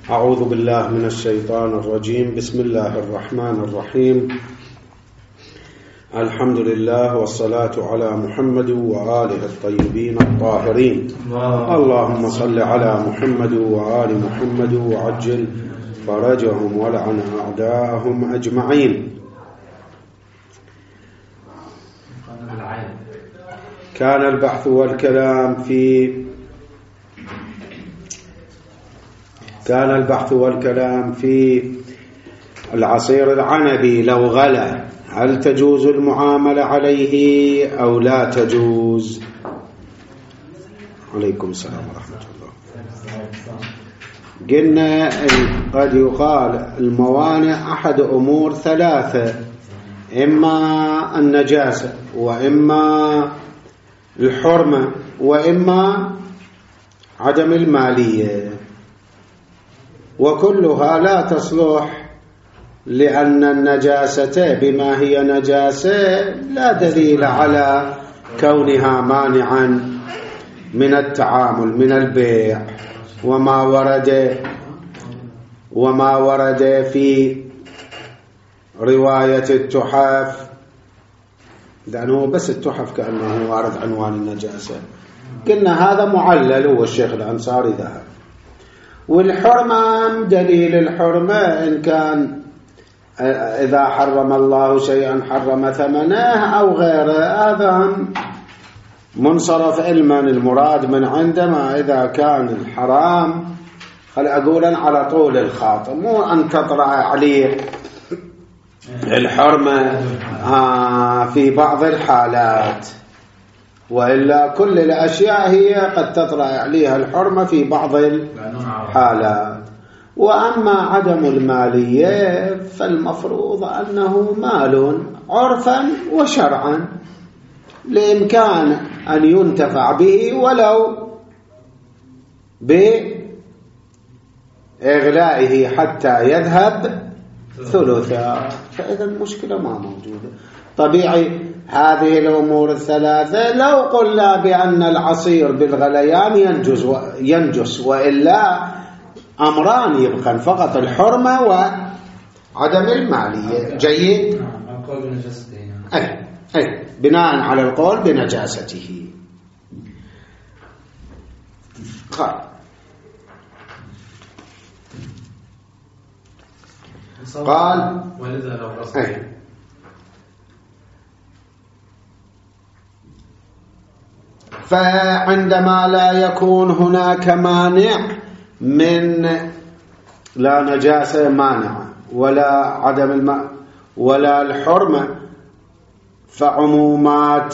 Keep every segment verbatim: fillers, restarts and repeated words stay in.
أعوذ بالله من الشيطان الرجيم. بسم الله الرحمن الرحيم. الحمد لله والصلاة على محمد وآله الطيبين الطاهرين. اللهم صل على محمد وآل محمد وعجل فرجهم ولعن أعداءهم أجمعين. كان البحث والكلام في كان البحث والكلام في العصير العنبي لو غلى هل تجوز المعاملة عليه أو لا تجوز؟ عليكم السلام ورحمة الله. قلنا قد يقال الموانع أحد أمور ثلاثة، إما النجاسة وإما الحرمة وإما عدم المالية، وكلها لا تصلح لأن النجاسة بما هي نجاسة لا دليل على كونها مانعا من التعامل من البيع. وما ورد وما ورد في رواية التحف، لأنه بس التحف كأنه وارد عنوان النجاسة، قلنا هذا معلل والشيخ الأنصاري ذهب. والحرمة دليل الحرمة إن كان إذا حرم الله شيئا حرم ثمنه أو غيره، هذا منصرف علما المراد من عندما إذا كان الحرام خل أقولا على طول الخاطر، مو أن تطرأ عليه الحرمة في بعض الحالات، وإلا كل الأشياء هي قد تطرأ عليها الحرمة في بعض الحالات. وأما عدم المالية فالمفروض أنه مال عرفا وشرعا، لإمكان أن ينتفع به ولو بإغلائه حتى يذهب ثلثا، فإذا المشكلة ما موجودة. طبيعي هذه الأمور الثلاثة لو قلنا بأن العصير بالغليان ينجز ينجس وإلا أمران يبقى فقط الحرمة وعدم المالية. جيد. القول بنجاسته أي أي بناء على القول بنجاسته. قال قال ولذا لو رصد فعندما لا يكون هناك مانع من لا نجاسة مانعة ولا عدم الماء ولا الحرمة، فعمومات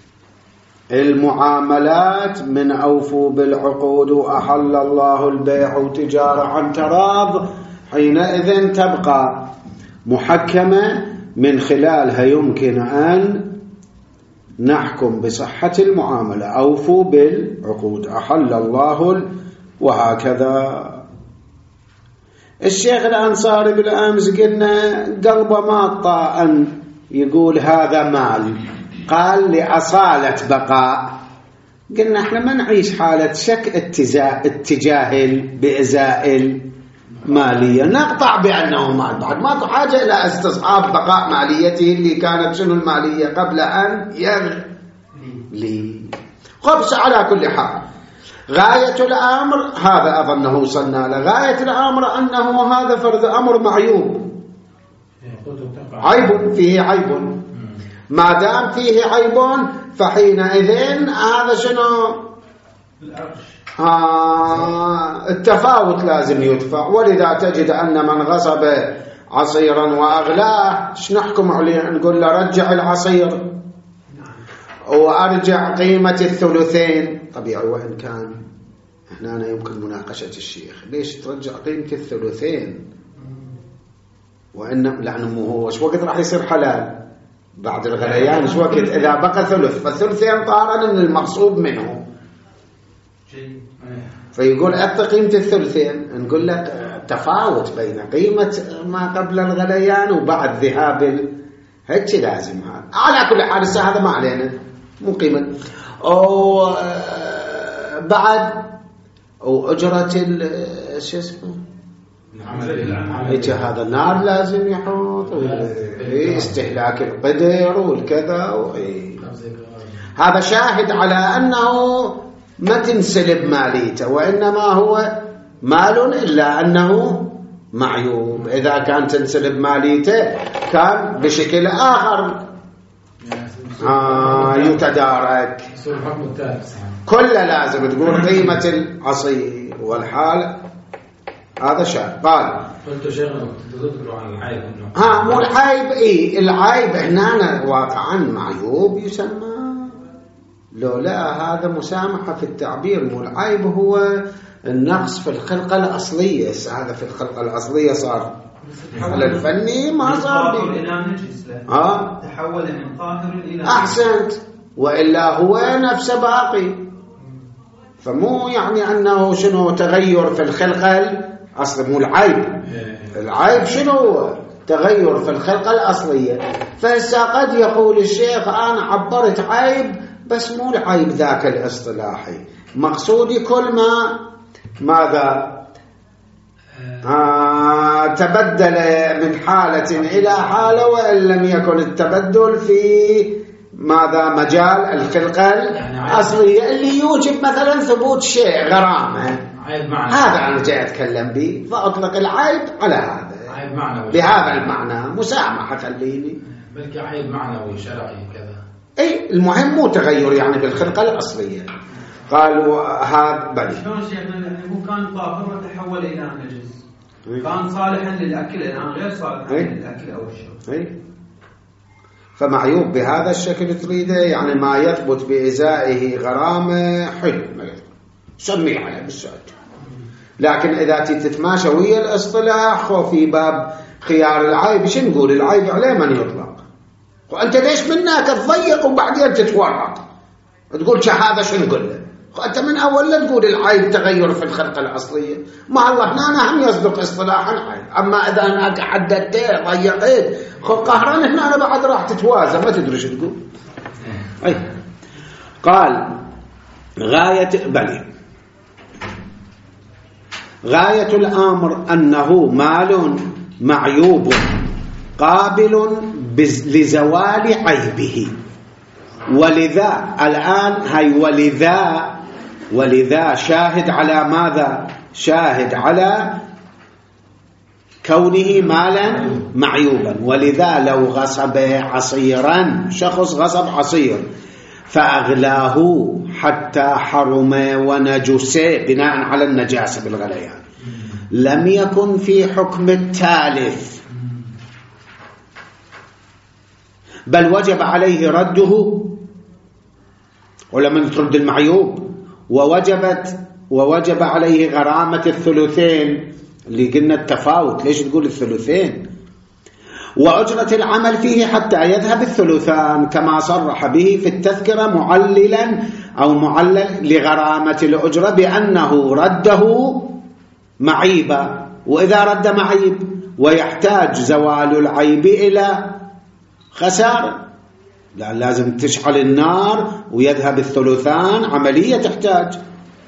المعاملات من أوفوا بالعقود وأحل الله البيع وتجارة عن تراض، حينئذ تبقى محكمة من خلالها يمكن أن نحكم بصحة المعاملة. أوفوا بالعقود أحل الله وهكذا. الشيخ الأنصاري بالأمس قلنا قلبه ما طاء أن يقول هذا مال، قال لأصالة بقاء. قلنا احنا ما نعيش حالة شك اتجاه بإزاء مالية، نقطع بأنه مال، بعد ماكو حاجة إلى استصحاب بقاء ماليته اللي كانت شنو المالية قبل أن يغلي. خبص على كل حال غاية الأمر هذا أظنه وصلنا له، غاية الأمر أنه هذا فرض أمر معيوب، عيب فيه عيب، ما دام فيه عيب فحينئذ هذا شنو آه التفاوت لازم يدفع. ولذا تجد أن من غصب عصيرا وأغلاه ايش نحكم عليه؟ نقول له رجع العصير وأرجع قيمة الثلثين. طبيعي وإن كان هنا يمكن مناقشة الشيخ ليش ترجع قيمة الثلثين، وإن لأنه هو ايش وقت راح يصير حلال بعد الغليان، ايش وقت إذا بقى ثلث فالثلثين طارا من المغصوب منه، فيقول أعطي قيمة الثلثين. نقول لك تفاوت بين قيمة ما قبل الغليان وبعد ذهاب هيك لازم. هذا على كل حال هذا ما علينا مو قيمة. أو بعد أو أجرة شو اسمه يجي هذا النار لازم يحوط استهلاك القدر والكذا. هذا شاهد على أنه ما تنسلب ماليته، وإنما هو مال إلا أنه معيوب. إذا كان تنسلب ماليته كان بشكل آخر آه يتدارك. كل لازم تقول قيمة العصير والحال. هذا شاهد. قال قلت شيخنا تذكروا عن العيب ها مو العيب. إيه العيب هنا واقعا معيوب يسمى، لو لا هذا مسامحة في التعبير. مو العيب هو النقص في الخلقة الأصلية. هذا في الخلقة الأصلية صار على الفني ما صار إلى نجس له. آه تحول من طاهر إلى أحسنت، وإلا هو نفسه باقي. فمو يعني أنه شنو تغير في الخلقة الأصلية. مو العيب. العيب شنو؟ تغير في الخلقة الأصلية. فهسا قد يقول الشيخ أنا عبرت عيب بس مو العيب ذاك الاصطلاحي، مقصودي كل ما ماذا آه تبدل من حالة إلى حالة، وإن لم يكن التبدل في ماذا مجال الخلقة الأصلية اللي يوجب مثلا ثبوت شيء غرامة. هذا أنا جاي أتكلم به، فأطلق العيب على هذا بهذا المعنى مسامحة. خليني بلكي عيب معنوي شرعي كذا. أي المهم مو تغير يعني بالخلقة الأصلية. قالوا هذا بني شلون شيخنا هو كان طاهر وتحول إلى نجس، كان صالحا للأكل الآن غير صالحا للأكل أو الشرب. أي فمعيوب بهذا الشكل تريده يعني ما يثبت بإزائه غرامة حلو سميه على بالسؤال. لكن إذا تتماشى ويا الاصطلاح وفي باب خيار العيب شو نقول؟ العيب عليه من يطلق، وأنت ليش منك تضيق وبعدين تتورط تقول هذا شو نقول له؟ أنت من أول لا تقول العيب تغير في الخلقة الأصلية. ما الله هنا هم يصدق اصطلاحا عيب، أما إذا أنا حددت ضيقت قهران هنا أنا بعد راح تتوازن ما تدري شو تقول. أي قال غاية بني غاية الأمر أنه مال معيوب قابل لزوال عيبه، ولذا الآن هاي ولذا ولذا شاهد على ماذا؟ شاهد على كونه مالا معيوبا. ولذا لو غصب عصيرا، شخص غصب عصير فأغلاه حتى حرم ونجس بناء على النجاسة بالغليان، لم يكن في حكم التالف، بل وجب عليه رده. ولما ترد المعيوب ووجبت ووجب عليه غرامة الثلثين اللي قلنا التفاوت. ليش تقول الثلثين؟ وأجرة العمل فيه حتى يذهب الثلثان كما صرح به في التذكرة معللا أو معلل لغرامة الأجرة بأنه رده معيبا. وإذا رد معيب ويحتاج زوال العيب إلى خسارة، لا لازم تشعل النار ويذهب الثلثان، عملية تحتاج.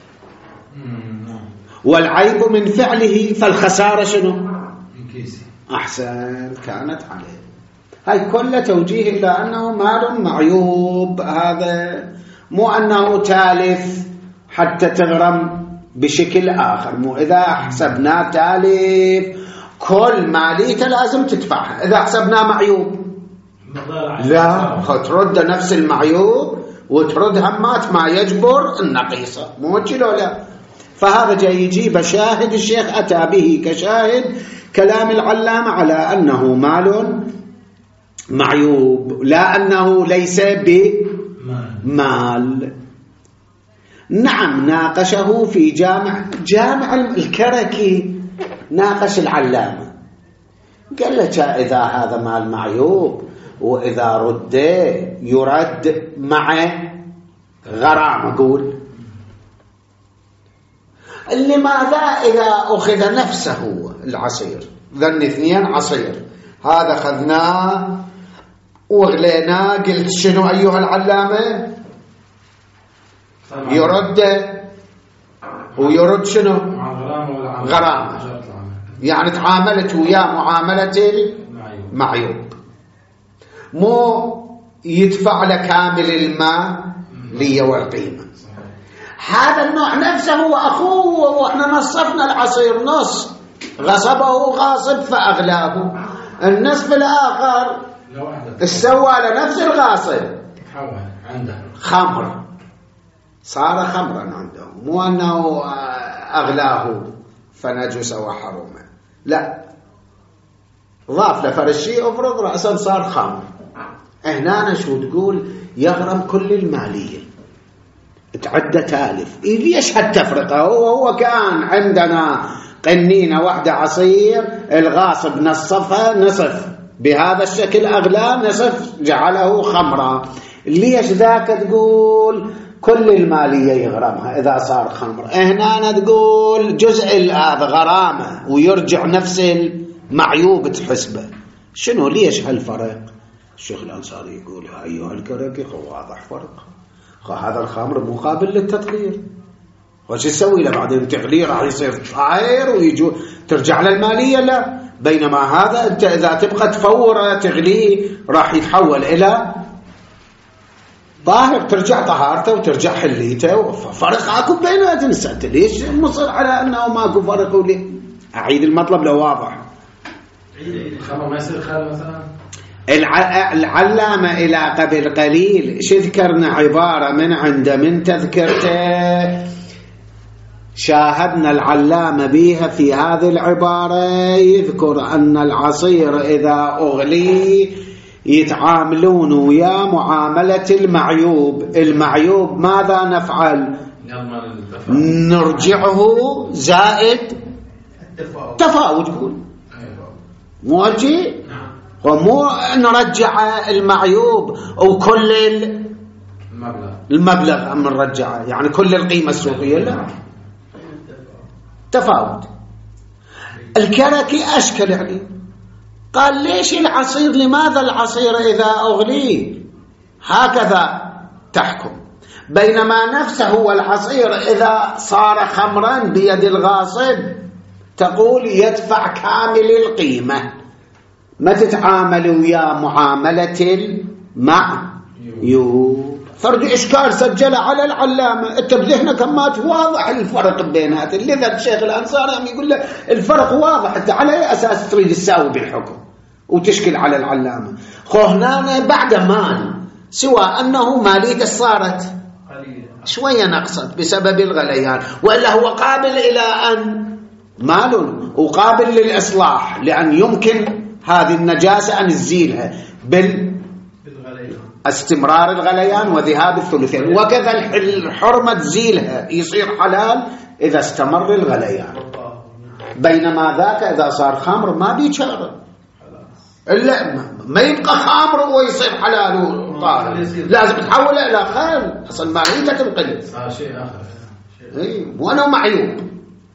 والعيب من فعله فالخسارة شنو؟ أحسن كانت عليه. هاي كل توجيه إلى أنه مال معيوب. هذا مو أنه تالف حتى تغرم بشكل آخر. مو إذا حسبنا تالف كل ماليته لازم تدفعها. إذا حسبنا معيوب لا، ترد نفس المعيوب وترد همات ما يجبر النقيصة. مو كده لا. فهذا جاي يجيب شاهد الشيخ أتى به كشاهد كلام العلامة على أنه مال معيوب، لا أنه ليس بمال. نعم ناقشه في جامع جامع الكركي، ناقش العلامة قال له إذا هذا مال معيوب وإذا رد يرد مع غرامة، قول لماذا إذا أخذ نفسه العصير، ذن اثنين عصير، هذا خذناه وغليناه، قلت شنو أيها العلامة؟ يرد ويرد شنو؟ غرامة. يعني تعاملت وياه معاملة المعيوب، مو يدفع له كامل المال لي والقيمة. هذا النوع نفسه هو أخوه، وإحنا نصفنا العصير نص، غصبه غاصب فأغلاه، النصف الآخر استوى لنفس الغاصب خمر، صار خمرا عنده، مو أنه أغلاه فنجس وحرمه، لا، ضاف لفرشي أفرض رأسا صار خمر. هنا شو تقول؟ يغرم كل المالية، تعدى تالف. ليش هالتفرقة؟ هو هو كان عندنا قنينة واحدة عصير، الغاصب نصفها نصف بهذا الشكل أغلى، نصف جعله خمرا. ليش ذاك تقول كل المالية يغرمها إذا صار خمر؟ هنا تقول جزء هذا غرامة ويرجع نفس المعيوب تحسبه. شنو ليش هالفرق؟ الشيخ الأنصاري يقول أيها الكركي واضح فرق، هذا الخمر مقابل للتطهير، وش يسوي له بعدين؟ تغليه راح يصير طاهر ويجو ترجع للمالية، لا. بينما هذا انت اذا تبقى تفوره تغليه راح يتحول الى طاهر، ترجع طهارته وترجع حليته، فرق اكو بيناتهم. انت ليش مصر على انه ماكو فرق؟ وليه اعيد المطلب لو واضح؟ الخمر ما يصير خال مثلا. العلامة إلى قبل قليل شذكرنا عبارة من عنده من تذكرته، شاهدنا العلامة بها في هذه العبارة، يذكر أن العصير إذا أغلي يتعاملون ويا معاملة المعيوب. المعيوب ماذا نفعل؟ نرجعه زائد تفاوت، قول موجه، ومو نرجع المعيوب وكل المبلغ المبلغ أم نرجعه يعني كل القيمة السوقية، لا، تفاوت. الكركي أشكل عليه، قال ليش العصير؟ لماذا العصير إذا أغلي هكذا تحكم، بينما نفسه هو العصير إذا صار خمرا بيد الغاصب تقول يدفع كامل القيمة، ما تتعامل ويا معاملة المعيوب. فرد إشكال سجل على العلامة، أنت بذهنك ما واضح الفرق بيناتهم. لذا الشيخ الأنصاري عم يقول له الفرق واضح، أنت على أي أساس تريد تساوي بالحكم وتشكل على العلامة؟ خو هنا بعد مال، سوى أنه مالية صارت شوية نقصت بسبب الغليان، وإلا هو قابل إلى أن مال وقابل للإصلاح، لأن يمكن هذه النجاسة أن تزيلها بال استمرار الغليان وذهاب الثلثين، وكذا الحرمة تزيلها يصير حلال إذا استمر الغليان. بينما ذاك إذا صار خمر ما بيشارب، إلا ما يبقى خمر ويصير حلال وطاهر، لازم تحوله إلى خل، أصلا ما هي تنقل صار شيء آخر. إيه، وأنا معيوب.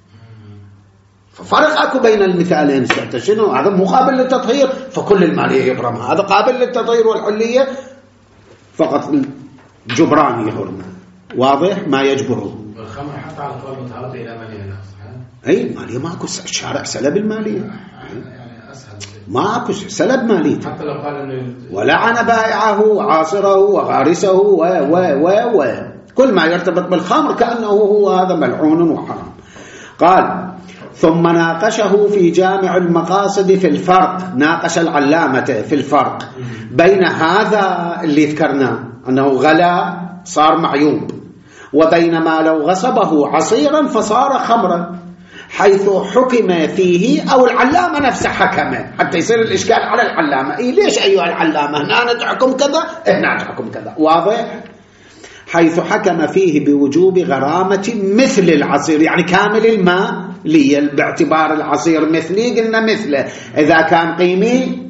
ففرق أكو بين المثالين. شنو هذا؟ مقابل للتطهير فكل المالية يغرمها، هذا قابل للتطهير والحلية فقط الجبران يغرمها. واضح ما يجبره. الخمر حتى على طول متعرض إلى مالية نفسها. أي مالية ماكو، الشارع سلب المالية، يعني أسهل ماكو سلب مالية، حتى لو قال إنه ولعن بائعه وعاصره وغارسه و و و و كل ما يرتبط بالخمر كأنه هو هذا ملعون وحرام. قال ثم ناقشه في جامع المقاصد في الفرق، ناقش العلامة في الفرق بين هذا اللي ذكرناه أنه غلا صار معيوب، وبين ما لو غصبه عصيرا فصار خمرا، حيث حكم فيه أو العلامة نفسه حكم، حتى يصير الإشكال على العلامة. إيه ليش أيها العلامة هنا تحكم كذا هنا تحكم كذا؟ واضح؟ حيث حكم فيه بوجوب غرامة مثل العصير، يعني كامل الماء لي باعتبار العصير مثلي، قلنا مثله إذا كان قيمي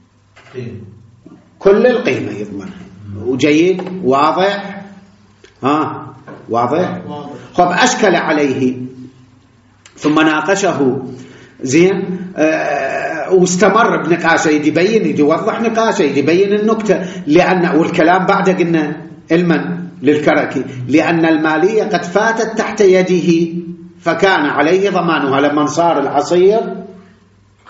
كل القيمة يضمنها. وجيد واضح؟ ها واضح؟ خب أشكل عليه ثم ناقشه زين آه واستمر بنقاشه، يجي يبين يجي يوضح نقاشه، يجي يبين النكتة، لأن والكلام بعد قلنا المن للكركي لأن المالية قد فاتت تحت يده فكان عليه ضمانها لما صار العصير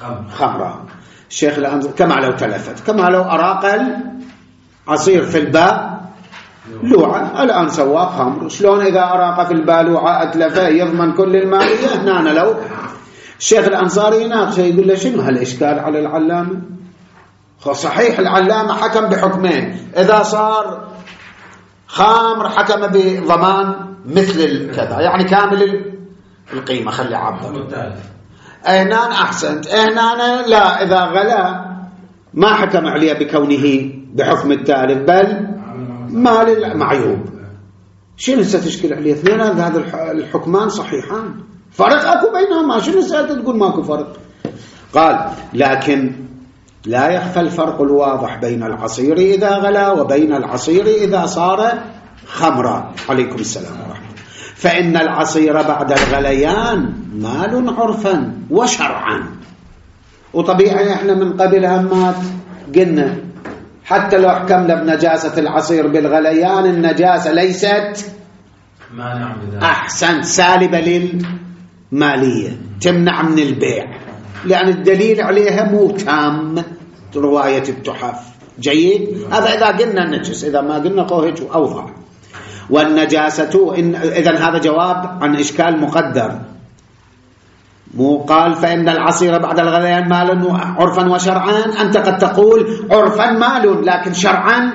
خمرة. الشيخ الأنصاري كما لو تلفت، كما لو أراق العصير في الباء لوعة، الآن سواه خمر. شلون إذا أراق في الباء لوعة أتلفه يضمن كل المالية؟ هنا لو الشيخ الأنصاري يناقشه يقول له شنو هالإشكال على العلامة؟ صحيح العلامة حكم بحكمين، إذا صار خامر حكم بضمان مثل كذا، يعني كامل القيمة. خلي عبر هنا أحسنت، هنا لا، إذا غلا ما حكم عليه بكونه بحكم التالف بل مال المعيوب. شنو ستشكل عليه؟ اثنين هذا الحكمان صحيحان، فرق أكو بينهما، شنو ستقول ماكو فرق؟ قال لكن لا يخفى الفرق الواضح بين العصير إذا غلا وبين العصير إذا صار خمرا. عليكم السلام ورحمة الله. فإن العصير بعد الغليان مال عرفا وشرعا. وطبيعي احنا من قبل همات قلنا حتى لو حكمنا بنجاسة العصير بالغليان، النجاسة ليست مانع بذلك، أحسن سالبة للمالية، تمنع من البيع، لأن الدليل عليها مو تام. رواية التحف جيد. هذا إذا قلنا النجس، إذا ما قلنا قوهج أوضح. والنجاسة إن إذن هذا جواب عن إشكال مقدر. مو قال فإن العصير بعد الغليان مال عرفا وشرعا، أنت قد تقول عرفا مال لكن شرعا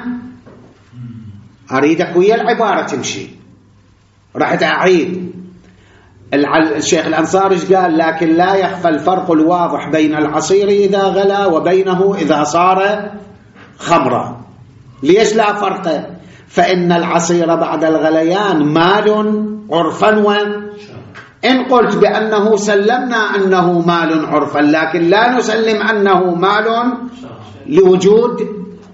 أريدك ويا العبارة تمشي. راح أعيد. الشيخ الأنصاري قال لكن لا يخفى الفرق الواضح بين العصير إذا غلا وبينه إذا صار خمرا. ليش لا فرق؟ فإن العصير بعد الغليان مال عرفا، وإن قلت بأنه سلمنا أنه مال عرفا لكن لا نسلم أنه مال لوجود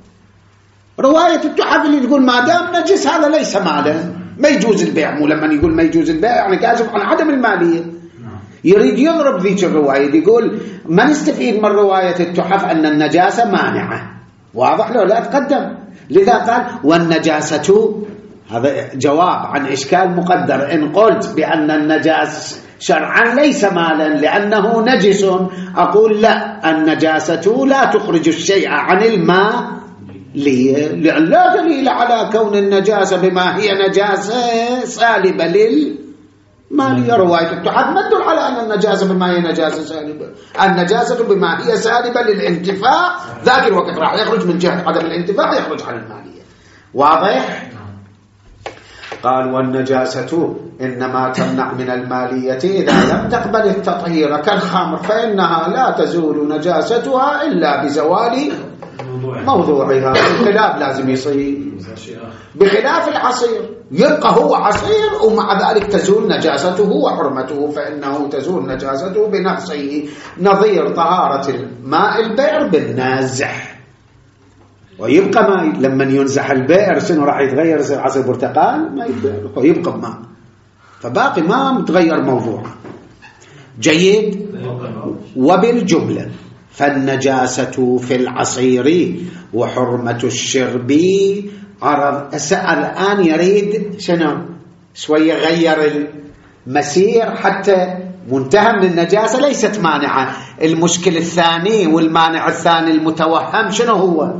رواية التحف اللي تقول ما دام نجس هذا ليس مالا، ما يجوز البيع. مو لما يقول ما يجوز البيع يعني كاشف عن عدم المالية. يريد يضرب ذيك الرواية، يقول ما نستفيد من رواية التحف أن النجاسة مانعة. واضح له؟ لا تقدم. لذا قال والنجاسة، هذا جواب عن إشكال مقدر. إن قلت بأن النجاس شرعا ليس مالا لأنه نجس، أقول لا، النجاسة لا تخرج الشيء عن الماء، لأن لا دليل على كون النجاسة بما هي نجاسة سالبة للمالية. رواية التحف ما تدل على أن النجاسة بما هي نجاسة سالبة، النجاسة بما هي سالبة للانتفاع، ذاك الوقت راح يخرج من جهة عدم الانتفاع يخرج عن المالية. واضح؟ قال والنجاسة إنما تمنع من المالية إذا لم تقبل التطهير كالخمر، فإنها لا تزول نجاستها إلا بزوال موضوعها. الخلاف لازم يصير بخلاف العصير، يبقى هو عصير ومع ذلك تزول نجاسته وحرمته، فإنه تزول نجاسته بنفسه، نظير طهارة الماء البئر بالنازح. ويبقى ما لما ينزح البئر شنو راح يتغير؟ يصير عصير برتقال؟ ما يبقى ماء، فباقي ما متغير موضوع. جيد. وبالجملة فالنجاسة في العصير وحرمة الشرب عرض. الآن يريد شنو شوية غير المسير حتى منتهى من النجاسة ليست مانعة. المشكل الثاني والمانع الثاني المتوهم شنو هو؟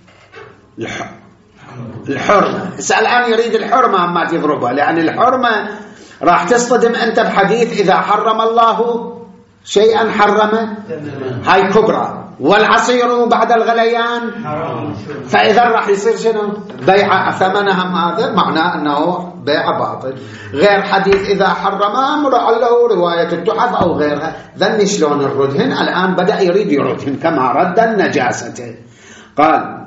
الحرمة. الآن يريد الحرمة ما تضربها، لأن الحرمة راح تصطدم أنت بحديث إذا حرم الله شيئا حرم، هاي كبرى، والعصير بعد الغليان، فإذا راح يصير شنو؟ بيع ثمنها. هذا معناه أنه بيع باطل. غير حديث إذا حرم أمر له رواية التحف أو غيرها. ذني شلون الردهن؟ الآن بدأ يريد يردهن كما رد النجاسة. قال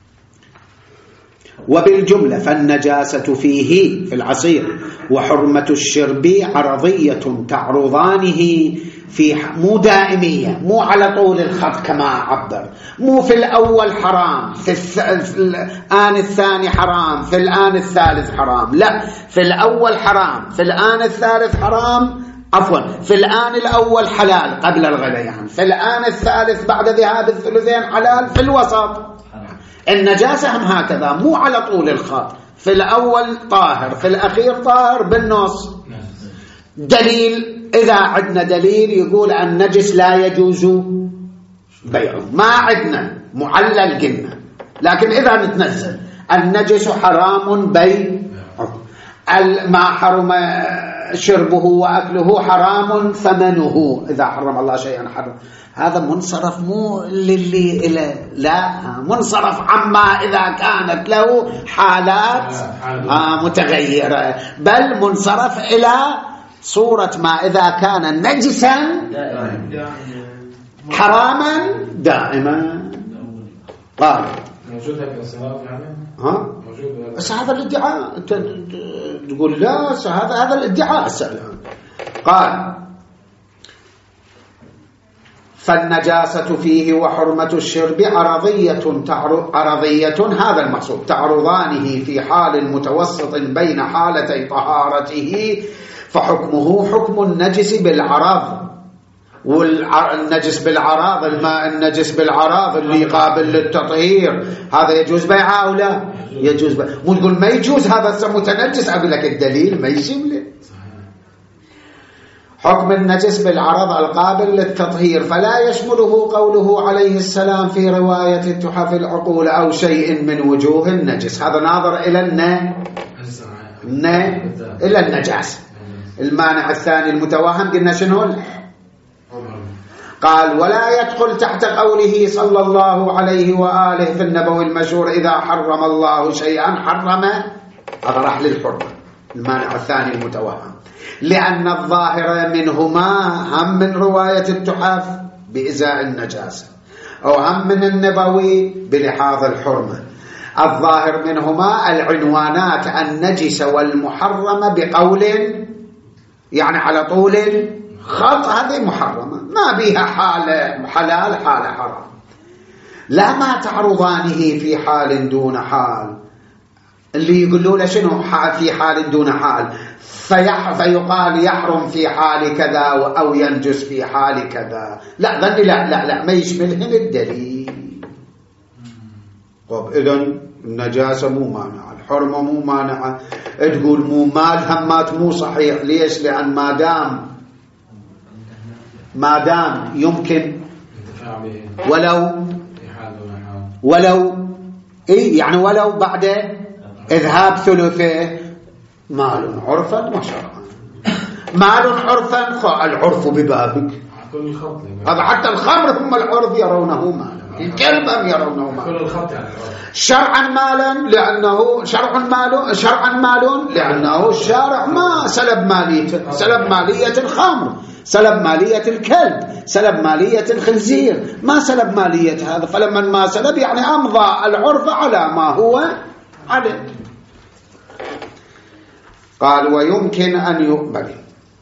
وبالجملة فالنجاسة فيه في العصير وحرمة الشرب عرضية تعرضانه في، مو دائمية، مو على طول الخط كما عبر، مو في الأول حرام في, الث... في الآن الثاني حرام في الآن الثالث حرام، لا، في الأول حرام في الآن الثالث حرام، عفوا في الآن الأول حلال قبل الغليان، في الآن الثالث بعد ذهاب الثلثين حلال، في الوسط. النجاسة هم هكذا، مو على طول الخط، في الأول طاهر في الأخير طاهر بالنص. دليل، إذا عندنا دليل يقول النجس لا يجوز بيعه. ما عندنا معلل قلنا، لكن إذا نتنزل النجس حرام بيعه، ما حرم شربه وأكله حرام ثمنه، إذا حرم الله شيئا حرم. هذا منصرف مو للي إلى لا، منصرف عما إذا كانت له حالات متغيرة، بل منصرف إلى صورة ما إذا كان نجسا حراما دائما. قال موجود هيك الصلاة يعني؟ ها؟ موجود. بس هذا الادعاء تقول لا، هذا هذا الادعاء. قال فالنجاسة فيه وحرمة الشرب عرضية عرضية، هذا المقصود، تعرضانه في حال متوسط بين حالتي طهارته، فحكمه حكم النجس بالعرض. والنجس بالعراض، الماء النجس بالعراض اللي قابل للتطهير، هذا يجوز بيعه أو لا؟ يجوز بيعه. مو تقول ما يجوز هذا متنجس، أقول لك الدليل ما يشمله. حكم النجس بالعرض القابل للتطهير، فلا يشمله قوله عليه السلام في رواية تحف العقول أو شيء من وجوه النجس. هذا ناظر إلى الن إلى النجاسة. المانع الثاني المتوهم قلنا شنو؟ قال ولا يدخل تحت قوله صلى الله عليه وآله في النبوي المشهور إذا حرم الله شيئا حرم، هذا راح للحرمة، المانع الثاني المتوهم، لأن الظاهر منهما هم من رواية التحف بإزاء النجاسة، أو هم من النبوي بلحاظ الحرمة. الظاهر منهما العنوانات النجس والمحرمة بقول يعني على طول خط، هذه محرمة ما بيها حالة حلال حالة حرام، لا ما تعرضانه في حال دون حال. اللي يقولوا له شنو في حال دون حال، فيقال يحرم في حال كذا أو ينجس في حال كذا، لا ظني لا لا لا ما يشملهن الدليل. طب إذن النجاسة مو مانعة، الحرمة مو مانعة، تقول مو مال همات مو صحيح. ليش؟ لأن ما دام ما دام يمكن ولو ولو إيه يعني ولو بعد إذهاب ثلثه مال عرفا وشرعا. مال عرفا العرف ببابك، هذا حتى الخمر هم العرف يرونه مالا، الكلب هم يرونه مالا. شرعا مالا لأنه شرع مال، شرعا مال لأنه الشارع ما سلب ماليته، سلب مالية الخمر، سلب مالية الكلب، سلب مالية الخنزير، ما سلب مالية هذا. فلما ما سلب يعني أمضى العرف على ما هو عليه. قال ويمكن أن يقبل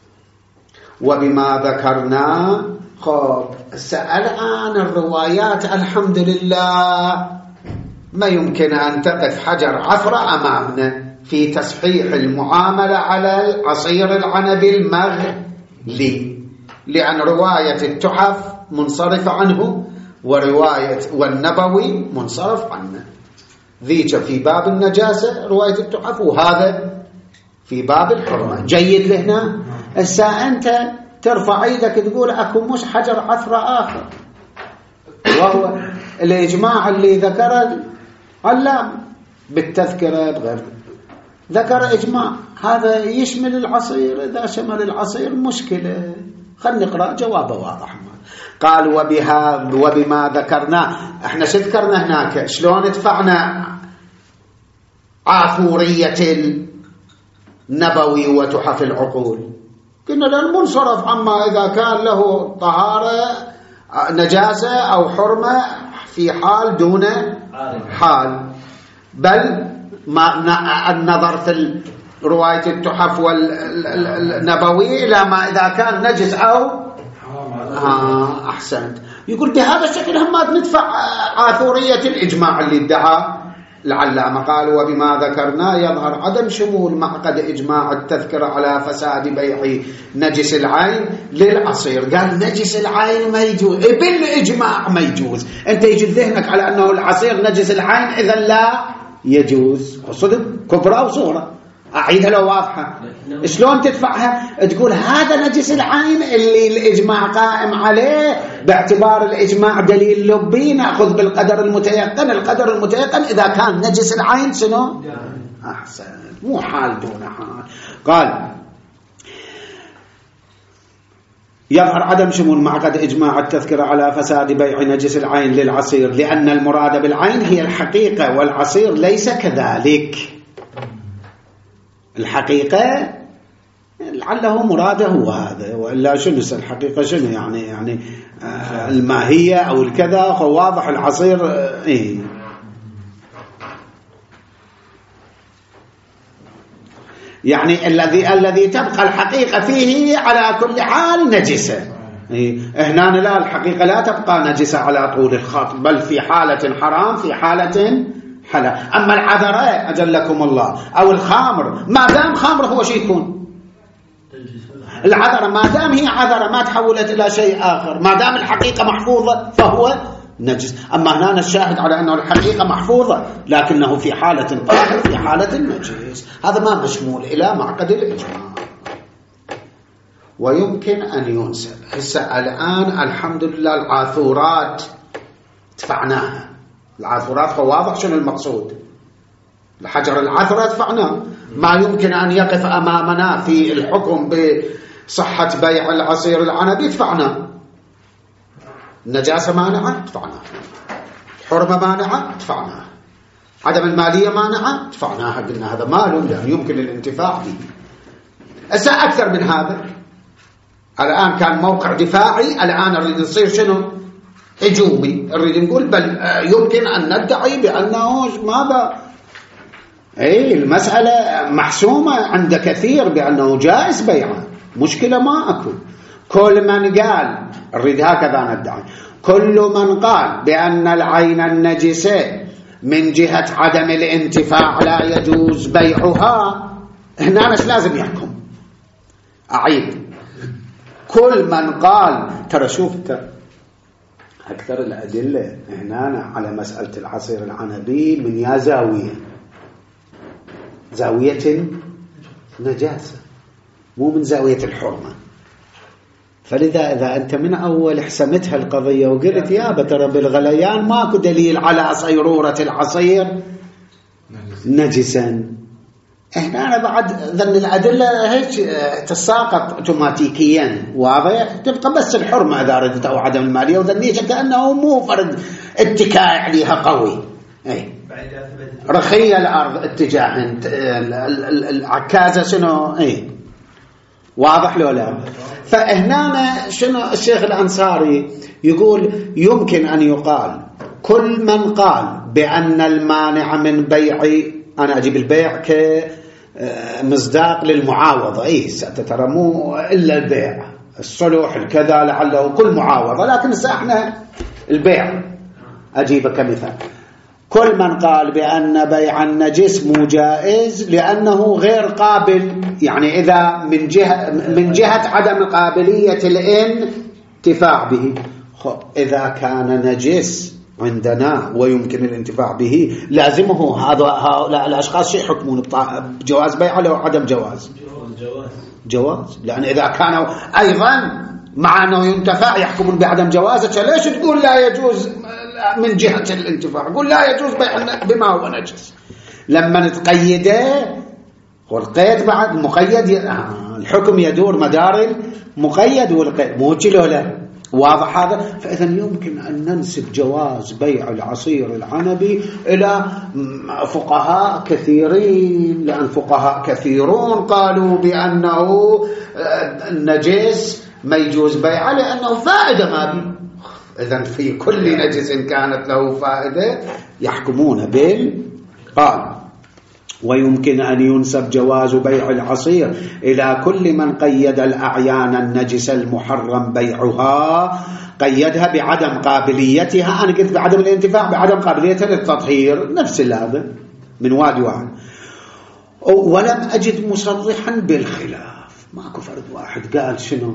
وبما ذكرنا. خب الآن الروايات الحمد لله ما يمكن أن تقف حجر عثرة أمامنا في تصحيح المعاملة على العصير العنبي المغلي، لأن رواية التحف منصرف عنه ورواية والنبوي منصرف عنه. ذيك في باب النجاسة رواية التحف، وهذا في باب الحرمة. جيد لهنا. الساعة أنت ترفع ايدك تقول أكو مش حجر عثرة آخر، وهو الإجماع اللي ذكر علام بالتذكرة بغير ذكر إجماع، هذا يشمل العصير. إذا شمل العصير مشكلة. خلنا نقرأ جوابه واضح. قال وبها وبما ذكرنا، احنا شو ذكرنا هناك؟ شلون دفعنا عاثورية النبوي وتحف العقول؟ قلنا للمنصرف عما إذا كان له طهارة نجاسة أو حرمة في حال دون حال، بل ما النظر في رواية التحف والنبوي إلى ما إذا كان نجس أو آه أحسنت. يقول بهذا الشكل هم ندفع عاثورية الإجماع اللي ادعى العلامة. قال وبما ذكرنا يظهر عدم شمول معقد إجماع التذكرة على فساد بيع نجس العين للعصير. قال نجس العين ما يجوز، بالإجماع ما يجوز. أنت يجي ذهنك على أنه العصير نجس العين إذا لا يجوز، صدق كبرى وصورة. أعيدها لو واضحة. شلون تدفعها؟ تقول هذا نجس العين اللي الإجماع قائم عليه، باعتبار الإجماع دليل لبي نأخذ بالقدر المتيقن. القدر المتيقن إذا كان نجس العين شنو؟ أحسن، مو حال دون حال. قال يظهر عدم شمول معقد إجماع التذكرة على فساد بيع نجس العين للعصير، لأن المراد بالعين هي الحقيقة والعصير ليس كذلك. الحقيقة لعله مراده هو هذا، وإلا شنو الحقيقة شنو يعني يعني آه الماهية أو الكذا. واضح العصير آه إيه. يعني الذي الذي تبقى الحقيقة فيه على كل حال نجسة. إيه. هنا لا، الحقيقة لا تبقى نجسة على طول الخط، بل في حالة حرام في حالة حلال. أما العذراء أجلكم الله أو الخامر، ما دام خامر هو شيء يكون العذراء، ما دام هي عذراء ما تحولت إلى شيء آخر، ما دام الحقيقة محفوظة فهو نجس. أما هنا الشاهد على أنه الحقيقة محفوظة لكنه في حالة طاهر في حالة النجس، هذا ما مشمول إلى معقد الإجماع. ويمكن أن ينسب. هسه الآن الحمد لله العاثورات دفعناها. العاثورات هو واضح شنو المقصود. الحجر العثرة دفعناه. ما يمكن أن يقف أمامنا في الحكم بصحة بيع العصير العنبي دفعناه. النجاسة مانعة دفعناها، حرمة مانعة دفعناها، عدم المالية مانعة دفعناها، قلنا هذا مال لا يمكن الانتفاع به. أسا أكثر من هذا. الآن كان موقع دفاعي، الآن نريد نصير شنو؟ هجومي. نريد نقول بل يمكن أن ندعي بأنه ماذا؟ أي المسألة محسومة عند كثير بأنه جائز بيعه، مشكلة ما أكو. كل من قال نريد هكذا ندعي، كل من قال بأن العين النجسة من جهة عدم الانتفاع لا يجوز بيعها، هنا مش لازم يحكم. أعيد، كل من قال، ترى شوف أكثر الأدلة هنا على مسألة العصير العنبي من يا زاوية زاوية نجاسة، مو من زاوية الحرمة. فلذا إذا أنت من أول حسمتها القضية وقلت يا ترى بالغليان ماكو دليل على صيرورة العصير نجسا، هنا أنا بعد ذن الأدلة هيك تساقط اوتوماتيكيا، واضح؟ تبقى بس الحرمة إذا ردت أو عدم المالية، وذنيش كأنه مو فرد اتكاء عليها قوي. أي رخية الأرض اتجاه العكازة شنو؟ أي واضح لو لا؟ فهنا شنو الشيخ الأنصاري يقول يمكن أن يقال كل من قال بأن المانع من بيع، أنا أجيب البيع كمصداق للمعاوضة، إيه ستترى مو إلا البيع، الصلح الكذا لعله كل معاوضة، لكن احنا البيع أجيبه كمثال. كل من قال بأن بيع النجس مو جائز لأنه غير قابل، يعني إذا من جهة من جهة عدم قابلية الانتفاع به. إذا كان نجس عندنا ويمكن الانتفاع به لازمه هذا هؤلاء الأشخاص شيء يحكمون بجواز بيعه لو عدم جواز جواز جواز لأن إذا كانوا أيضا مع أنه ينتفع يحكمون بعدم جوازه، ليش تقول لا يجوز من جهة الانتفاع؟ قول لا يجوز بيع بما هو نجس. لما نتقيده والقيد بعد مقيد، الحكم يدور مدار المقيد والقيد، مو كله لا. واضح هذا؟ فإذا يمكن أن ننسب جواز بيع العصير العنبي إلى فقهاء كثيرين، لأن فقهاء كثيرون قالوا بأنه النجس ما يجوز بيعه لأنه فائدة ما بي. إذن في كل نجس كانت له فائدة يحكمون بالقال. ويمكن أن ينسب جواز بيع العصير إلى كل من قيد الأعيان النجس المحرم بيعها، قيدها بعدم قابليتها، أنا قلت بعدم الانتفاع، بعدم قابليتها للتطهير، نفس هذا من واد واحد. ولم أجد مصرحا بالخلاف، ماكو فرد واحد قال شنو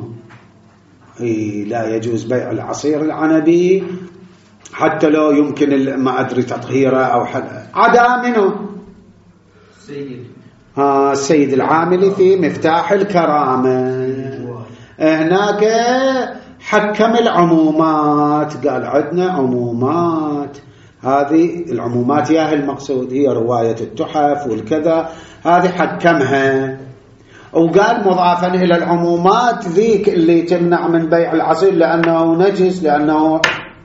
إيه لا يجوز بيع العصير العنبي حتى لو يمكن ما أدري تطهيره أو حد عدا منه سيد ها السيد العاملي في مفتاح الكرامة هناك حكم العمومات، قال عندنا عمومات، هذه العمومات ياهي المقصود هي رواية التحف والكذا، هذه حكمها وقال مضافا إلى العمومات ذيك اللي تمنع من بيع العصير لأنه نجس، لأنه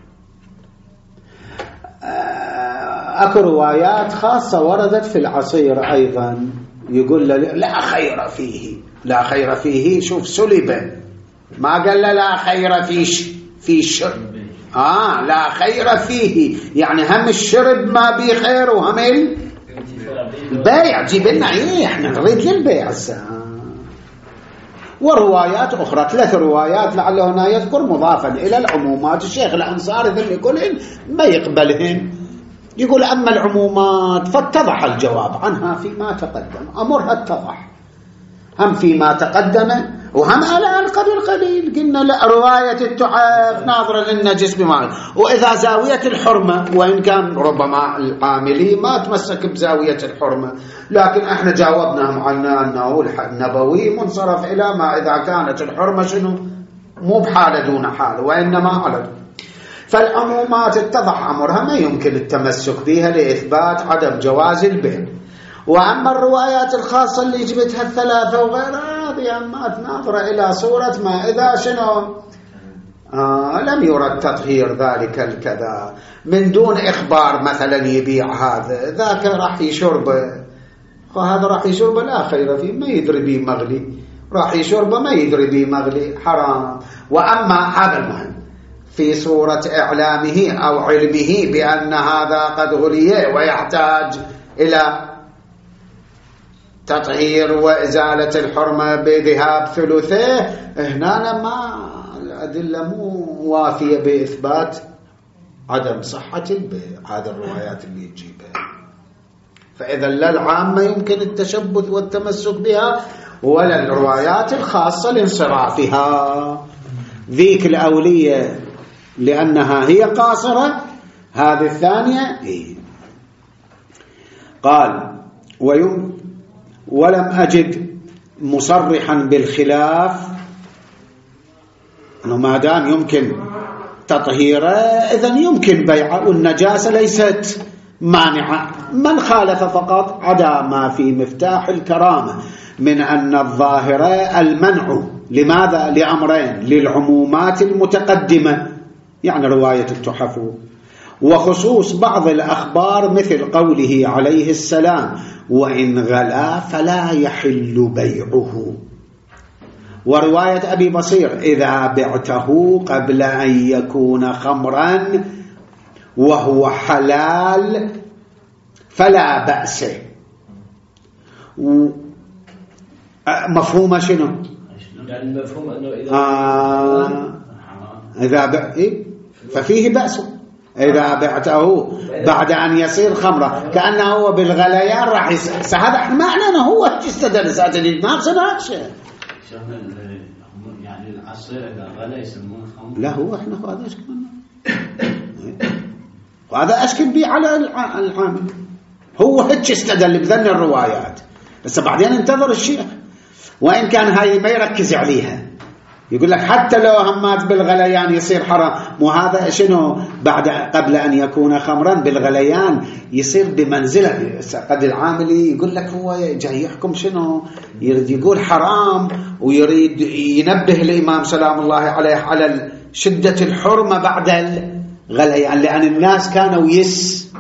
أكو روايات خاصة وردت في العصير أيضا يقول له لا خير فيه، لا خير فيه، شوف سلبه ما قال له لا خير فيه في الشرب، آه لا خير فيه يعني هم الشرب ما بيه خير وهم البيع. جيب لنا ايه احنا نريد للبيع الساعة. وروايات أخرى ثلاث روايات لعله هنا يذكر مضافا إلى العمومات. الشيخ الأنصاري ذل يقولهن ما يقبلهن، يقول أما العمومات فاتضح الجواب عنها فيما تقدم، أمرها اتضح هم فيما تقدم وهم على القدر القليل. قلنا لا رواية التحف ناظرة للنجس بمعنى، وإذا زاوية الحرمة وإن كان ربما العاملي ما تمسك بزاوية الحرمة، لكن احنا جاوبناهم عنا أنه النبوي منصرف إلى ما إذا كانت الحرمة شنو مو بحالة دون حالة وإنما على. فالعمومات اتضح أمرها ما يمكن التمسك بها لإثبات عدم جواز البيع. وأما الروايات الخاصة اللي جبتها الثلاثة وغيرها هذه أما ناظرة إلى صورة ما إذا شنو آه لم يرد تطهير ذلك الكذا من دون إخبار مثلا يبيع هذا ذاك راح يشربه، فهذا راح يشربه لا خير فيه ما يدري بيه مغلي، راح يشربه ما يدري بيه مغلي حرام. وأما هذا المهم في صورة إعلامه أو علمه بأن هذا قد غلي ويحتاج إلى تطهير وإزالة الحرمة بذهاب ثلثه، هنا ما الأدلة مو وافية بإثبات عدم صحة البيع هذه الروايات اللي تجيبها. فإذا لا العامة يمكن التشبث والتمسك بها ولا الروايات الخاصة لانصرافها. ذيك الأولية لأنها هي قاصرة، هذه الثانية إيه؟ قال ويم ولم أجد مصرحا بالخلاف أنه ما دام يمكن تطهيره إذن يمكن بيعه والنجاسة ليست مانعة. من خالف فقط عدا ما في مفتاح الكرامة من أن الظاهرة المنع. لماذا؟ لأمرين: للعمومات المتقدمة يعني رواية التحف، وخصوص بعض الأخبار مثل قوله عليه السلام وإن غلا فلا يحل بيعه، ورواية أبي بصير إذا بعته قبل أن يكون خمرا وهو حلال فلا بأس. مفهوم شنو؟ يعني مفهوم أنه إذا آه إذا ب... إيه؟ ففيه بأس إذا بعته بعد أن يصير خمرة، كأنه هو بالغليان راح يس... هذا احنا ما أعلنه هو استدل ساعة الناقص ناقصة يعني العصير إذا غلى يسمونه خمر. لا هو احنا هذا أشكل وهذا أشكل بيه على العامل، هو هيك استدل بذن الروايات. بس بعدين انتظر الشيخ وإن كان هاي ما يركز عليها، يقول لك حتى لو همات بالغليان يصير حرام. وهذا شنو بعد قبل أن يكون خمرا بالغليان يصير بمنزلة. قد العاملي يقول لك هو جاي يحكم شنو، يريد يقول حرام ويريد ينبه الإمام سلام الله عليه على شدة الحرمة بعد الغليان، لأن الناس كانوا يس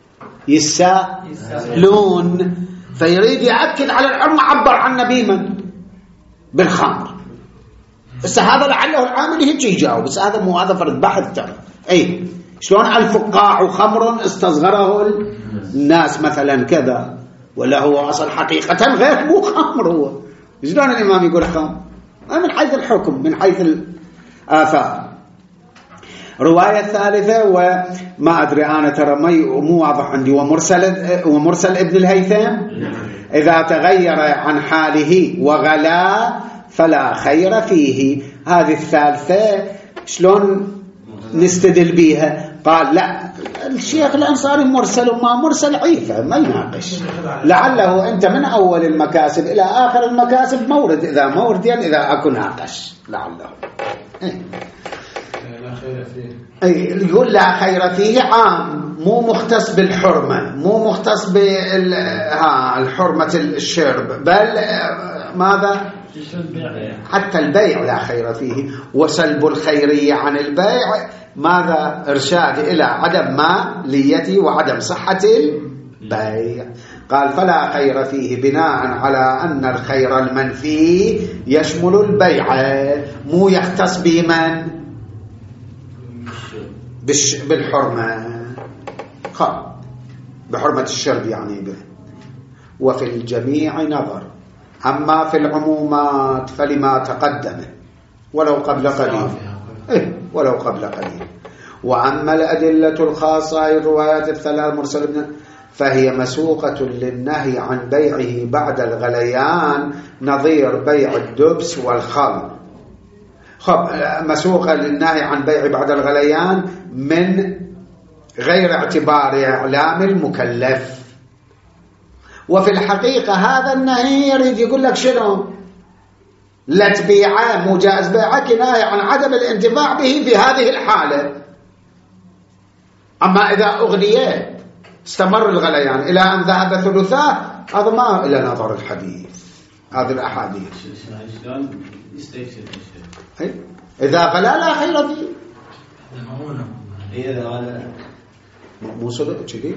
يسالون فيريد يأكد على الحرمة، عبر عن نبي من بالخمر. بس هذا لعله العامل هيك يجاوب، بس هذا مو هذا فرد بحث ترى. اي شلون الفقاع خمر استصغره الناس مثلا كذا، ولا هو اصل حقيقة غير مو خمر، هو شلون الامام يقول خمر؟ من حيث الحكم من حيث الآثار. رواية الثالثة وما أدري أنا ترى مو واضح عندي، ومرسل ومرسل ابن الهيثم إذا تغير عن حاله وغلا فلا خير فيه. هذه الثالثة شلون نستدل بيها؟ قال لا الشيخ الأنصاري مرسل وما مرسل عيفة ما يناقش، لعله أنت من أول المكاسب إلى آخر المكاسب مورد، إذا موردين إذا أكو ناقش لعله. إيه. لا خير فيه. أي يقول لا خير فيه عام، مو مختص بالحرمة، مو مختص بالحرمة الشرب، بل ماذا؟ حتى البيع لا خير فيه، وسلب الخيرية عن البيع ماذا؟ إرشاد إلى عدم ماليته وعدم صحة البيع. قال فلا خير فيه بناء على أن الخير المنفي يشمل البيع، مو يختص بمن؟ بالحرمة، خب بحرمة الشرب يعني به. وفي الجميع نظر، أما في العمومات فلما تقدم ولو قبل قليل، إيه ولو قبل قليل. وأما الأدلة الخاصة الروايات الثلاث مرسل فهي مسوقة للنهي عن بيعه بعد الغليان، نظير بيع الدبس والخل. خب مسوقة للنهي عن بيع بعد الغليان من غير اعتبار إعلام المكلف. وفي الحقيقة هذا النهي يريد يقول لك شنو؟ لا تبيعه مو جائز بيعه، كناية عن عدم الانتفاع به في هذه الحالة. أما إذا أغنيت استمر الغليان إلى أن ذهب ثلثاه، هذا ما إلى نظر الحديث، هذه الأحاديث. إذا غلا لا خير فيه. إذا غلا مو صدق كذي.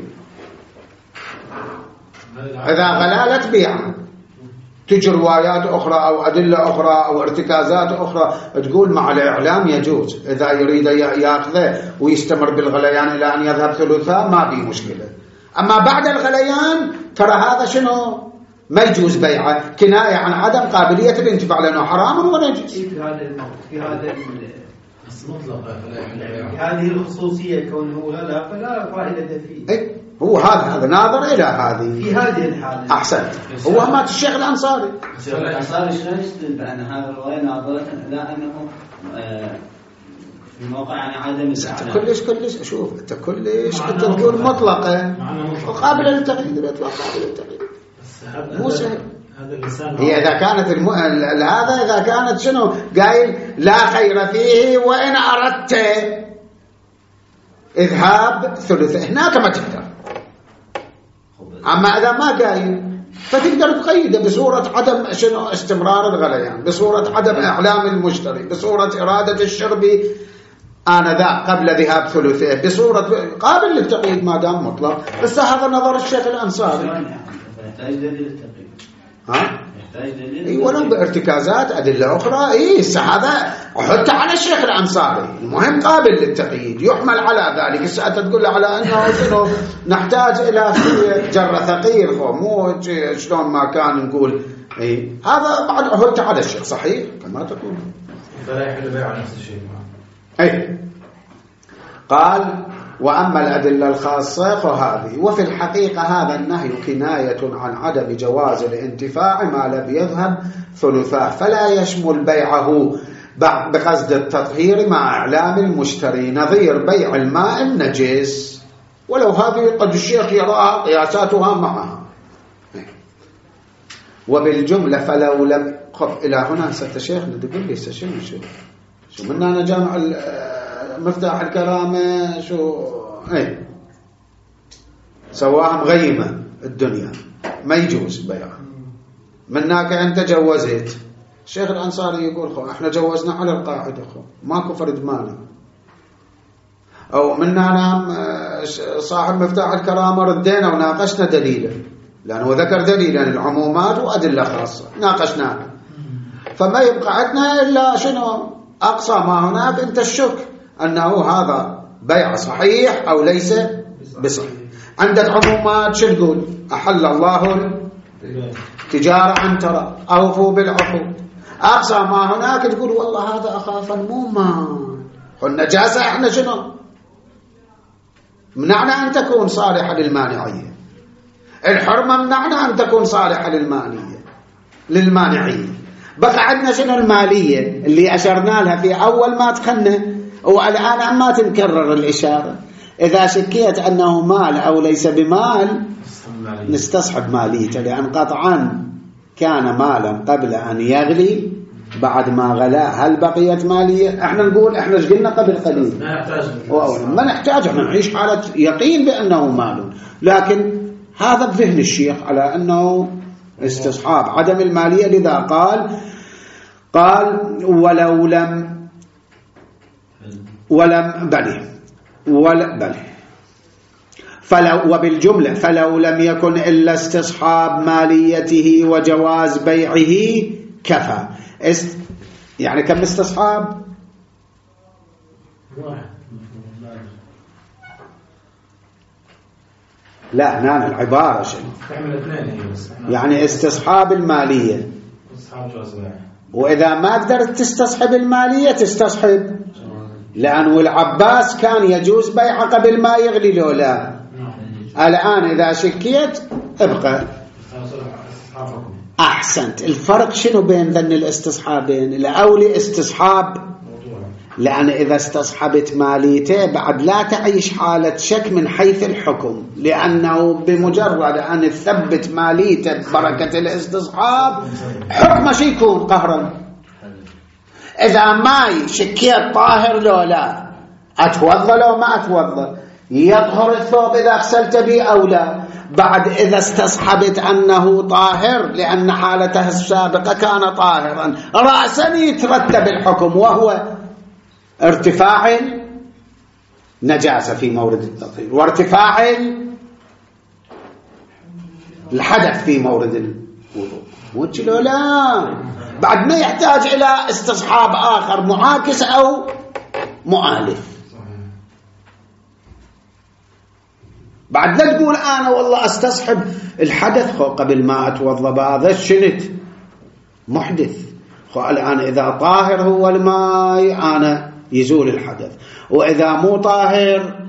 إذا غلا لا تبيعه. تجي روايات أخرى أو أدلة أخرى أو ارتكازات أخرى تقول مع الإعلام يجوز، إذا يريد يأخذه ويستمر بالغليان إلى أن يذهب ثلثاء ما في مشكلة. أما بعد الغليان ترى هذا شنو؟ ما يجوز بيعه، كناية عن عدم قابلية الانتفاع لأنه حرام ونجس. في هذا الموت في هذا مطلقة هذه الخصوصية كونه غلا فلا فائدة فيه. إيه هو هذا هذا ناظر إلى هذه في هذه الحالة. أحسن. هو مات الشيخ الأنصاري. الشيخ الأنصاري شلون يستدل بأن هذا الرواية ناظرة إلى أنه في موقع يعني عدم أنت كلش كلش شوف أنت كلش أنت تقول مطلقة وقابلة للتغيير، الإطلاق قابلة للتغيير مو سهل. هي إذا كانت الم... هذا إذا كانت شنو قايل لا خير فيه وإن أردت إذهاب ثلث، هناك ما تقدر. أما إذا ما قايل فتقدر تقيده بصورة عدم شنو استمرار الغليان، بصورة عدم إعلام المشتري، بصورة إرادة الشرب آنذاك قبل ذهاب ثلثه، بصورة قابل للتقييد ما دام مطلق. بس هذا نظر الشيخ الأنصاري. يحتاج دليل التقييد. ها؟ يحتاج دليل. اي ولو بارتكازات أدلة أخرى. اي هذا حتى على الشيخ الأنصاري المهم قابل للتقييد، يحمل على ذلك. الساعة تقول على أنه شنو نحتاج إلى جر ثقيل، مو شلون ما كان نقول. اي هذا بعد حتى على الشيخ صحيح كما تقول. فلا يحل بيع نفس الشيء. اي قال وأما الأدلة الخاصة فهذه. وفي الحقيقة هذا النهي كناية عن عدم جواز الانتفاع ما لم يذهب ثلثاه، فلا يشمل بيعه بقصد التطهير مع إعلام المشتري، نظير بيع الماء النجس، ولو هذه قد الشيخ يراها قياساتها معها. وبالجملة فلو لم خب إلى هنا ست شيخنا تقول لي شنو شو شو منا أنا جامع مفتاح الكرامة شو ايه سواها مغيمة الدنيا ما يجوز بيعها. منك أنت جوزت، الشيخ الأنصاري يقول خو احنا جوزنا على القاعدة خو ماكو فرد مالي. أو منا نعم صاحب مفتاح الكرامة ردينا وناقشنا دليلا، لأنه ذكر دليلا العمومات وأدلة خاصة ناقشناها، فما يبقى عندنا إلا شنو أقصى ما هناك أنت الشك أنه هذا بيع صحيح أو ليس بصحيح. عندك عمومات شو تقول؟ أحل الله تجارة عن ترى أوفوا بالعقود. أقصى ما هناك تقول والله هذا أخاف الموما والنجاسة احنا شنو منعنا أن تكون صالحة للمانعية، الحرمة منعنا أن تكون صالحة للمانية للمانعية. بقى عندنا شنو المالية اللي أشرنا لها في أول ما تخنى، والآن ما تنكرر الإشارة. إذا شكيت أنه مال أو ليس بمال نستصحب ماليته، لأن قطعا كان مالا قبل أن يغلي، بعد ما غلا هل بقيت مالية؟ احنا نقول احنا ايش قلنا قبل قليل ما نحتاج ما نحتاج، احنا نعيش حالة يقين بأنه مال، لكن هذا بذهن الشيخ على أنه استصحاب عدم المالية. لذا قال قال ولو لم ولم بل ولا بل فلو وبالجملة فلو لم يكن إلا استصحاب ماليته وجواز بيعه كفى. است يعني كم استصحاب؟ لا هنا العبارة شنو؟ يعني استصحاب المالية، وإذا ما قدرت تستصحب المالية تستصحب، لأنه العباس كان يجوز بيعه قبل ما يغلي لولا. الآن إذا شكيت ابقى. أحسنت. الفرق شنو بين ذن الاستصحابين؟ الأولي استصحاب، لأن إذا استصحبت ماليته بعد لا تعيش حالة شك من حيث الحكم، لأنه بمجرد أن تثبت ماليته ببركة الاستصحاب حكمه شي يكون قهرا. إذا ما شكيت طاهر لو لا، أتوضى لو ما أتوضى، يطهر الثوب إذا غسلت به أو لا، بعد إذا استصحبت أنه طاهر لأن حالته السابقة كان طاهرا، رأسا يترتب الحكم وهو ارتفاع النجاسة في مورد التطهير وارتفاع الحدث في مورد الوضوء. وجلو لا، بعد ما يحتاج إلى استصحاب آخر معاكس أو مؤالف. بعد لا تقول أنا والله استصحب الحدث خو قبل ما أتوضى بهذا الشنت محدث، خو الآن إذا طاهر هو الماء أنا يزول الحدث، وإذا مو طاهر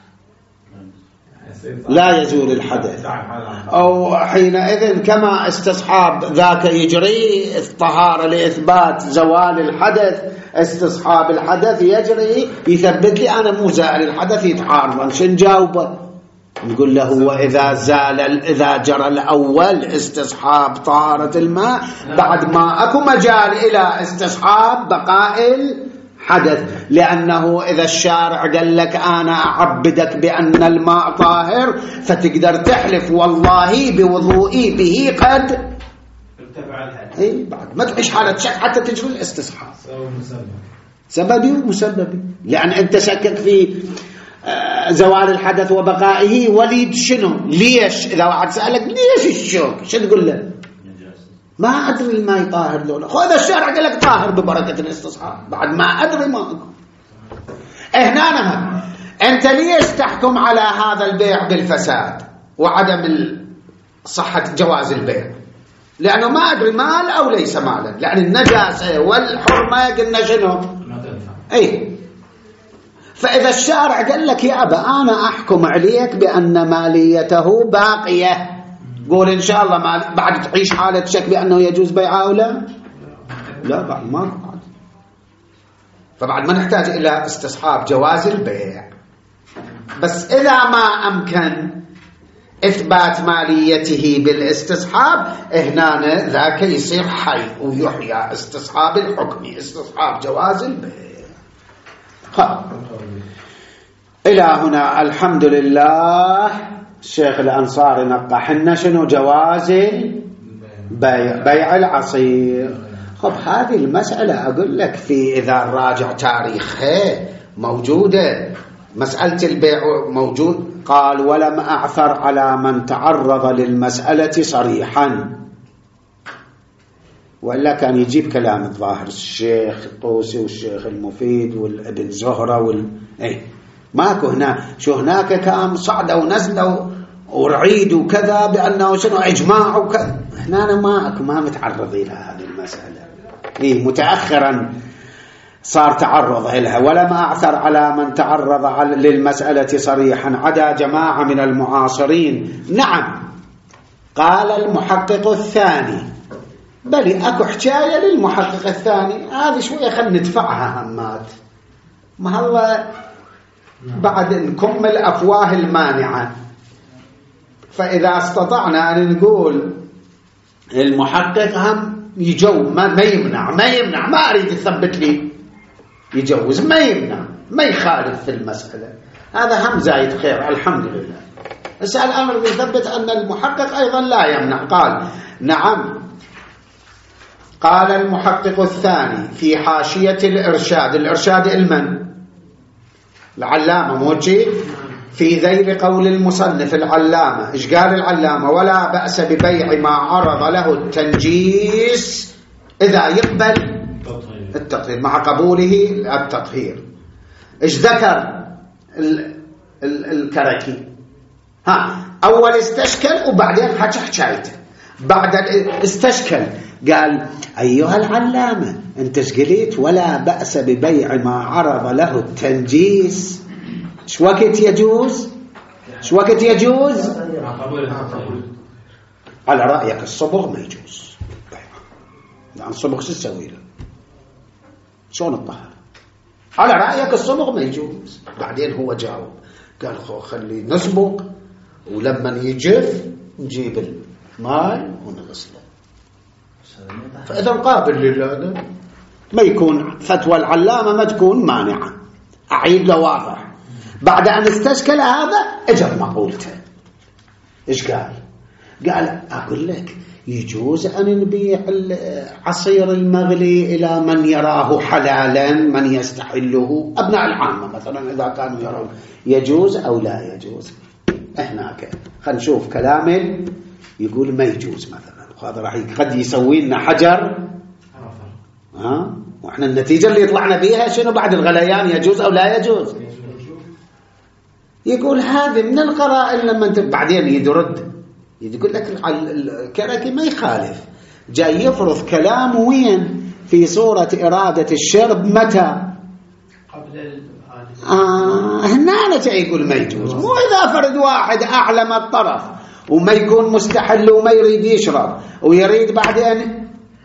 لا يزول الحدث. أو حينئذ كما استصحاب ذاك يجري الطهارة لإثبات زوال الحدث، استصحاب الحدث يجري يثبت لي أنا مو زال الحدث يتعارض. شن جاوبه؟ نقول له وإذا زال إذا جرى الأول استصحاب طهارة الماء بعد ما أكو مجال إلى استصحاب بقاء الحدث، لأنه إذا الشارع قال لك أنا أعبدك بأن الماء طاهر فتقدر تحلف والله بوضوئي به قد ارتفع الحدث، أي بعد ما تعيش حالة شك حتى تجري الاستصحاب سببي ومسببي، لأن أنت شكك في زوال الحدث وبقائه وليد شنو ليش. إذا واحد سألك ليش الشوك شو تقول له؟ ما أدري الماء طاهر لولا، خذ الشارع قال لك طاهر ببركة الاستصحاب، بعد ما أدري ما أقول. هنا نهم أنت ليش تحكم على هذا البيع بالفساد وعدم صحة جواز البيع؟ لأنه ما أدري مال أو ليس مالا، لأن النجاسة والحرمة قلنا شنو ما تنفع. أي فإذا الشارع قال لك يا أبا أنا أحكم عليك بأن ماليته باقية، قول إن شاء الله ما بعد تعيش حالة شك بأنه يجوز بيعه أو لا؟ لا بعد ما بعد. فبعد ما نحتاج إلى استصحاب جواز البيع. بس إذا ما أمكن إثبات ماليته بالاستصحاب هنا ذاك يصير حي ويحيى استصحاب الحكم، استصحاب جواز البيع. إلى هنا الحمد لله. الشيخ الأنصاري نقح لنا شنو جواز بيع, بيع العصير. خب هذه المسألة أقول لك في إذا راجع تاريخها موجودة، مسألة البيع موجود. قال ولم أعثر على من تعرض للمسألة صريحا، وإلا كان يجيب كلام الظاهر الشيخ الطوسي والشيخ المفيد والابن زهرة وال... اي ماكو هنا. شو هناك كان صعدة ونزلة ورعيد وكذا بأنه شنو إجماع وكذا. هنا أنا ماكو ما متعرض إلى هذه المسألة، إيه متأخرا صار تعرض لها. ولم أعثر على من تعرض للمسألة صريحا عدا جماعة من المعاصرين. نعم قال المحقق الثاني، بل أكو حكاية للمحقق الثاني هذه شوية خلنا ندفعها همات. ما هو بعد نكمل أفواه المانعة. فإذا استطعنا أن نقول المحقق هم يجو ما, ما يمنع ما يمنع ما أريد يثبت لي يجوز، ما يمنع ما يخالف في المسألة، هذا هم زايد خير الحمد لله. بس الأمر يثبت أن المحقق أيضا لا يمنع. قال نعم. قال المحقق الثاني في حاشية الإرشاد، الإرشاد المن العلامة موجه في ذيل قول المصنف العلامة. إيش قال العلامة؟ ولا بأس ببيع ما عرض له التنجيس إذا يقبل التطهير مع قبوله التطهير. إيش ذكر ال ال الكركي؟ ها أول استشكل وبعدين حكى حكايته. بعد استشكل قال أيها العلامة أنت قلت ولا بأس ببيع ما عرض له التنجيس، شو وقت يجوز؟ شو وقت يجوز؟ على رأيك الصبغ ما يجوز، يعني الصبغ شو تسوي له؟ شلون الطهر؟ على رأيك الصبغ ما يجوز. بعدين هو جاوب قال خلي نصبغ ولما يجف نجيب الماء ونغسله. فإذا قابل لله ما يكون فتوى العلامة ما تكون مانعة. أعيد له واضح. بعد أن استشكل هذا اجر مقولته. إيش قال؟ قال أقول لك يجوز أن نبيع العصير المغلي إلى من يراه حلالا من يستحله، أبناء العامة مثلا إذا كانوا يرون يجوز أو لا يجوز. إحنا كده خلينا نشوف كلامه يقول ما يجوز مثلا، وهذا راح قد يسوي لنا حجر ها، وإحنا النتيجة اللي يطلعنا بيها شنو بعد الغليان يجوز أو لا يجوز. يقول هذه من القرائن لما انت بعدين يدرد يقول لك الكركي ما يخالف، جاي يفرض كلام وين في صورة إرادة الشرب متى قبل آه هنا أنا جاي يقول ما يجوز، مو إذا فرد واحد أعلم الطرف وما يكون مستحل وما يريد يشرب ويريد بعدين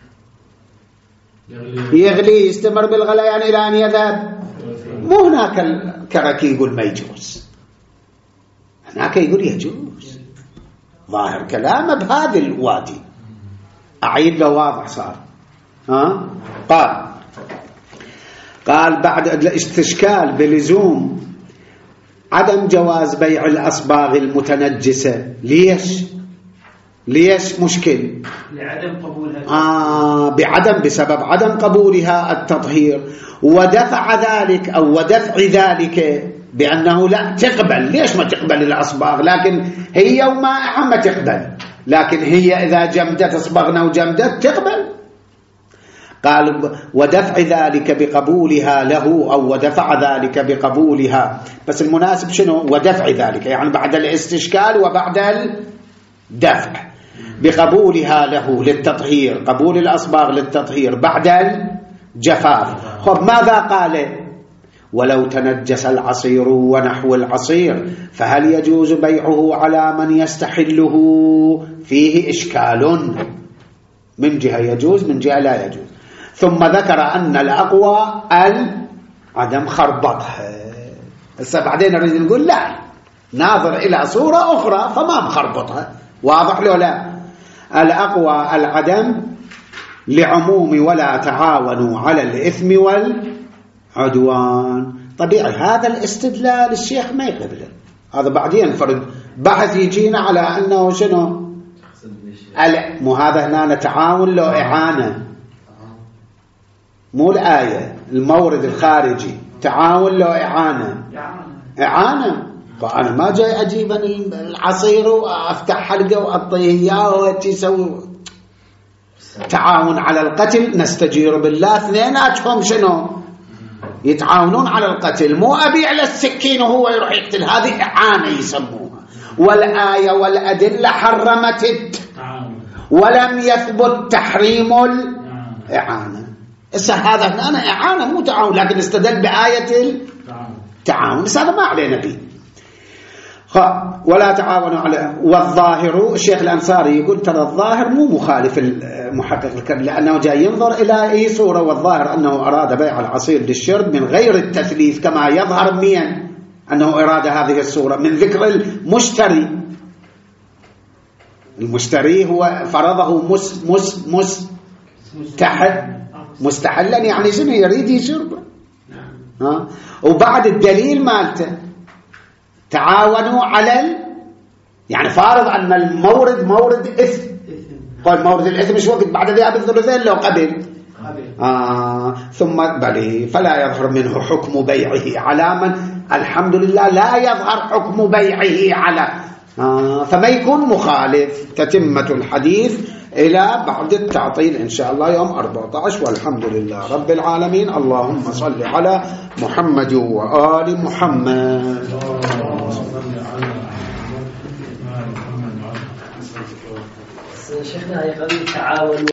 يغلي يستمر بالغليان إلى أن يذهب، مو هناك الكركي يقول ما يجوز، هناك يقول يجوز. ظاهر كلامه بهذا الوادي. أعيد له واضح صار. ها قال قال بعد الاستشكال بلزوم عدم جواز بيع الأصباغ المتنجسة. ليش ليش مشكل؟ لعدم قبولها آه بعدم بسبب عدم قبولها التطهير، ودفع ذلك أو ودفع ذلك بأنه لا تقبل. ليش ما تقبل الأصباغ؟ لكن هي ومائعة ما تقبل، لكن هي إذا جمدت أصبغنا وجمدت تقبل. قال ودفع ذلك بقبولها له أو ودفع ذلك بقبولها، بس المناسب شنو ودفع ذلك؟ يعني بعد الاستشكال وبعد الدفع بقبولها له للتطهير، قبول الأصباغ للتطهير بعد الجفاف. خب ماذا قال؟ ولو تنجس العصير ونحو العصير فهل يجوز بيعه على من يستحله؟ فيه إشكال، من جهة يجوز من جهة لا يجوز. ثم ذكر أن الأقوى عدم خربطها. هسه بعدين نريد نقول لا، ناظر إلى صورة أخرى فما مخربطها. واضح له؟ لا، الأقوى العدم لعموم ولا تعاونوا على الإثم والعدوان. طبيعي هذا الاستدلال الشيخ ما يقبله، هذا بعدين فرد بحث يجينا على أنه شنو مو هذا هنا تعاون له إعانة، مو الآية المورد الخارجي تعاون له إعانة إعانة. فأنا ما جاي أجيب العصير وأفتح حلقة وأعطيه إياه وتسوي تعاون على القتل. نستجير بالله اثنيناتهم شنو يتعاونون على القتل، مو أبيع للسكين وهو يروح يقتل، هذه إعانة يسموها. والآية والأدلة حرمت التعاون ولم يثبت تحريم الإعانة. إسا هذا هنا إعانة مو تعاون، لكن استدل بآية التعاون، بس هذا ما علينا به. ولا تعاونوا على والظاهر. الشيخ الأنصاري يقول ترى الظاهر مو مخالف المحقق الكريم، لأنه جاي ينظر إلى أي صورة، والظاهر أنه أراد بيع العصير للشرب من غير التثليث كما يظهر من أنه أراد هذه الصورة من ذكر المشتري. المشتري هو فرضه مس مس مس مستحل مستحلا، يعني شنو يريد يشربه. ها وبعد الدليل مالته تعاونوا على ال... يعني فارض أن المورد مورد إثم. قال مورد الإثم مش وقت بعد ذهاب الثلثين لو قبل آه ثم بلي فلا يظهر منه حكم بيعه على من الحمد لله لا يظهر حكم بيعه على آه فما يكون مخالف. تتمة الحديث إلى بعد التعطيل إن شاء الله يوم أربعة عشر، والحمد لله رب العالمين. اللهم صل على محمد وآل محمد. شيخنا هي قضية تعاون